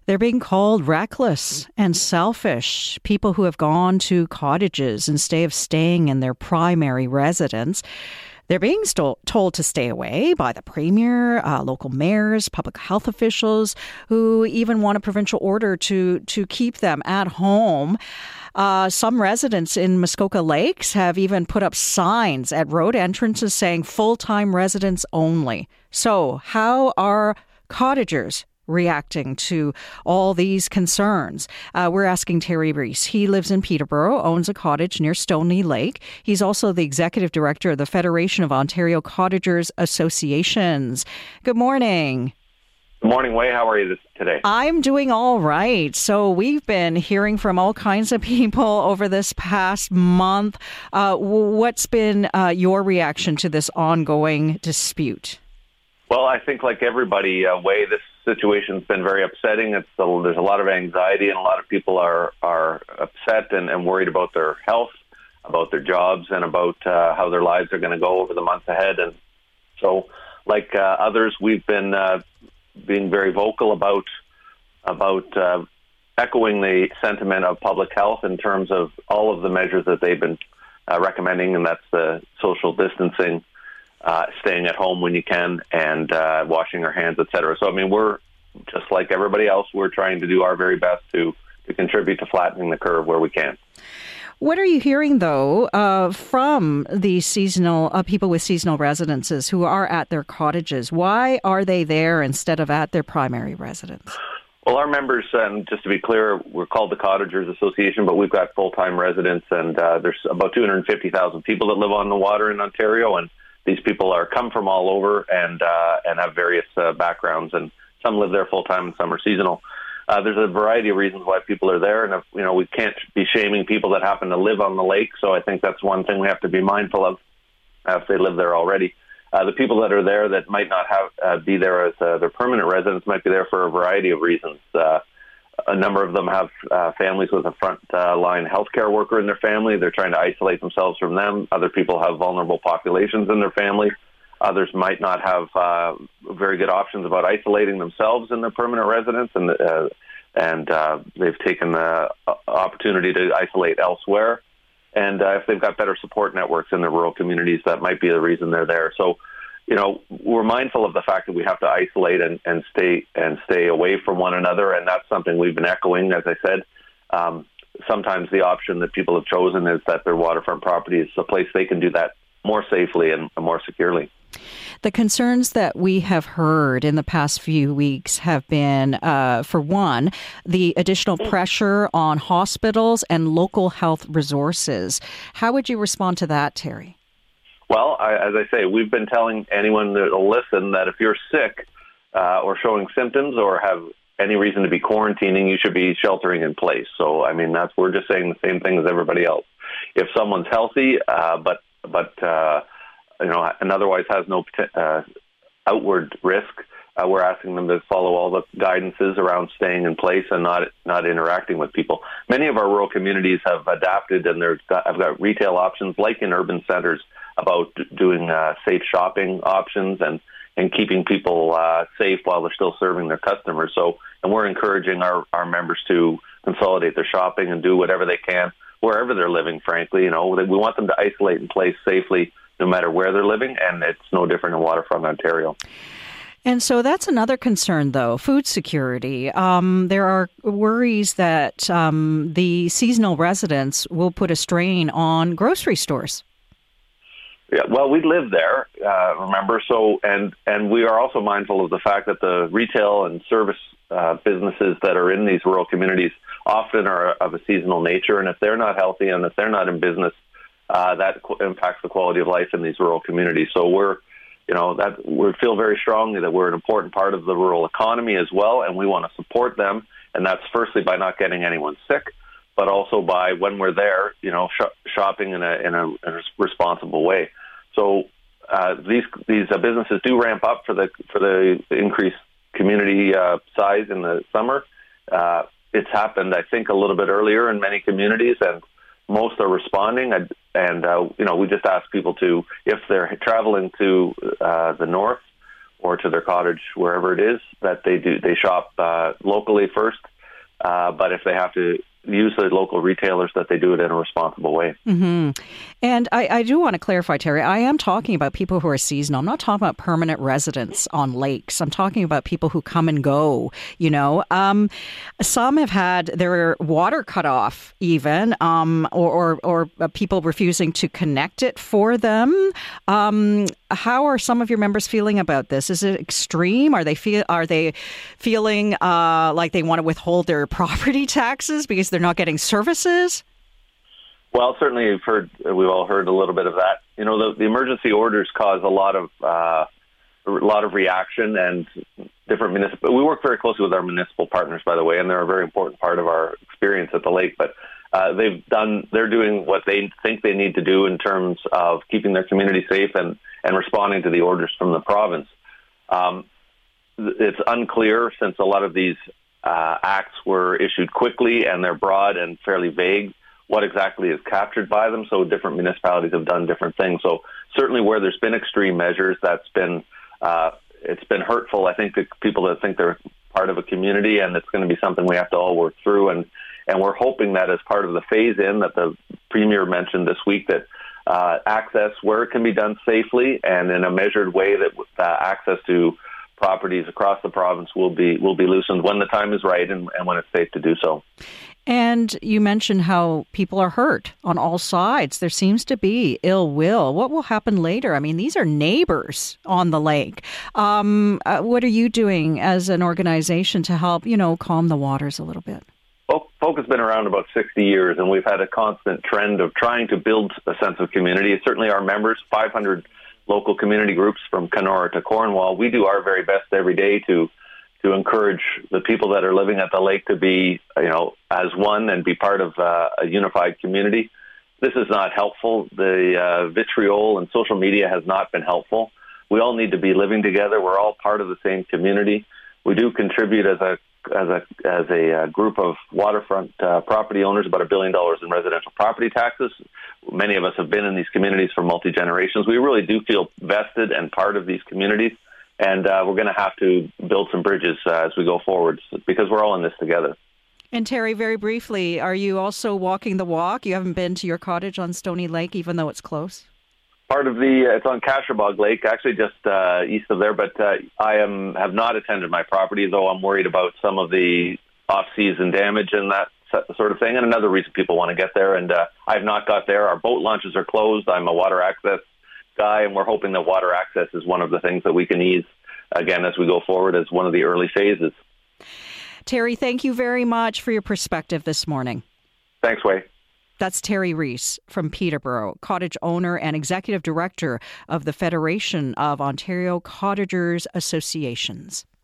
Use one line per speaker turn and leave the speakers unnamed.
They're being called reckless and selfish. People who have gone to cottages instead of staying in their primary residence. They're being told to stay away by the premier, local mayors, public health officials, who even want a provincial order to keep them at home. Some residents in Muskoka Lakes have even put up signs at road entrances saying full-time residents only. So how are cottagers reacting to all these concerns? We're asking Terry Reese. He lives in Peterborough, owns a cottage near Stoney Lake. He's also the executive director of the Federation of Ontario Cottagers Associations. Good morning.
Good morning, Wei. How are you today?
I'm doing all right. So we've been hearing from all kinds of people over this past month. What's been your reaction to this ongoing dispute?
Well, I think like everybody, Wei, this situation's been very upsetting. There's a lot of anxiety, and a lot of people are upset and worried about their health, about their jobs, and about how their lives are going to go over the months ahead. And so, like others, we've been being very vocal about echoing the sentiment of public health in terms of all of the measures that they've been recommending, and that's the social distancing, staying at home when you can, and washing our hands, etc. So, I mean, we're just like everybody else. We're trying to do our very best to contribute to flattening the curve where we can.
What are you hearing, though, from the seasonal people with seasonal residences who are at their cottages? Why are they there instead of at their primary residence?
Well, our members, and just to be clear, we're called the Cottagers Association, but we've got full-time residents, and there's about 250,000 people that live on the water in Ontario, and these people come from all over and have various backgrounds, and some live there full-time and some are seasonal. There's a variety of reasons why people are there, and we can't be shaming people that happen to live on the lake, so I think that's one thing we have to be mindful of if they live there already. The people that are there that might not be there as their permanent residents might be there for a variety of reasons. A number of them have families with a front-line healthcare worker in their family. They're trying to isolate themselves from them. Other people have vulnerable populations in their family. Others might not have very good options about isolating themselves in their permanent residence, and they've taken the opportunity to isolate elsewhere. And if they've got better support networks in the rural communities, that might be the reason they're there. So, we're mindful of the fact that we have to isolate and stay away from one another, and that's something we've been echoing. As I said, sometimes the option that people have chosen is that their waterfront property is a place they can do that more safely and more securely.
The concerns that we have heard in the past few weeks have been, for one, the additional pressure on hospitals and local health resources. How would you respond to that, Terry?
Well, as I say, we've been telling anyone that will listen that if you're sick or showing symptoms or have any reason to be quarantining, you should be sheltering in place. So, I mean, we're just saying the same thing as everybody else. If someone's healthy, but and otherwise has no outward risk, we're asking them to follow all the guidances around staying in place and not interacting with people. Many of our rural communities have adapted, and I've got retail options like in urban centers about doing safe shopping options and keeping people safe while they're still serving their customers. So, and we're encouraging our members to consolidate their shopping and do whatever they can wherever they're living. Frankly, we want them to isolate in place safely no matter where they're living, and it's no different in waterfront Ontario.
And so that's another concern, though, food security. There are worries that the seasonal residents will put a strain on grocery stores.
Yeah, well, we live there, remember, so and we are also mindful of the fact that the retail and service businesses that are in these rural communities often are of a seasonal nature, and if they're not healthy and if they're not in business, that impacts the quality of life in these rural communities. So we feel very strongly that we're an important part of the rural economy as well, and we want to support them, and that's firstly by not getting anyone sick, but also by, when we're there, shopping in a responsible way. So these businesses do ramp up for the increased community size in the summer. It's happened, I think, a little bit earlier in many communities, and most are responding. And we just ask people to, if they're traveling to the north or to their cottage, wherever it is, that they shop locally first. But if they have to use the local retailers, that they do it in a responsible way.
Mm-hmm. And I do want to clarify, Terry, I am talking about people who are seasonal. I'm not talking about permanent residents on lakes. I'm talking about people who come and go, Some have had their water cut off even, or people refusing to connect it for them. How are some of your members feeling about this? Is it extreme? Are they feeling like they want to withhold their property taxes because they're not getting services?
Well, certainly we've all heard a little bit of that. The emergency orders cause a lot of reaction, and different municipal. We work very closely with our municipal partners, by the way, and they're a very important part of our experience at the lake. But they're doing what they think they need to do in terms of keeping their community safe and responding to the orders from the province. It's unclear, since a lot of these acts were issued quickly and they're broad and fairly vague, what exactly is captured by them. So different municipalities have done different things. So certainly where there's been extreme measures, it's been hurtful, I think, to people that think they're part of a community, and it's going to be something we have to all work through. And we're hoping that as part of the phase-in that the Premier mentioned this week, that access where it can be done safely and in a measured way, that access to properties across the province will be loosened when the time is right and when it's safe to do so.
And you mentioned how people are hurt on all sides. There seems to be ill will. What will happen later? I mean, these are neighbors on the lake. What are you doing as an organization to help, calm the waters a little bit?
Well, Folk has been around about 60 years, and we've had a constant trend of trying to build a sense of community. Certainly our members, 500 local community groups from Kenora to Cornwall, we do our very best every day to encourage the people that are living at the lake to be, as one and be part of a unified community. This is not helpful. The vitriol and social media has not been helpful. We all need to be living together. We're all part of the same community. We do contribute as a group of waterfront property owners about $1 billion in residential property taxes. Many of us have been in these communities for multi-generations. We really do feel vested and part of these communities. And we're going to have to build some bridges as we go forward, because we're all in this together.
And Terry, very briefly, are you also walking the walk? You haven't been to your cottage on Stony Lake, even though it's close?
Part of it's on Casherbog Lake, actually just east of there, but I have not attended my property, though I'm worried about some of the off-season damage and that sort of thing, and another reason people want to get there. And I have not got there. Our boat launches are closed. I'm a water access guy, and we're hoping that water access is one of the things that we can ease, again, as we go forward as one of the early phases.
Terry, thank you very much for your perspective this morning.
Thanks, Wei.
That's Terry Rees from Peterborough, cottage owner and executive director of the Federation of Ontario Cottagers Associations.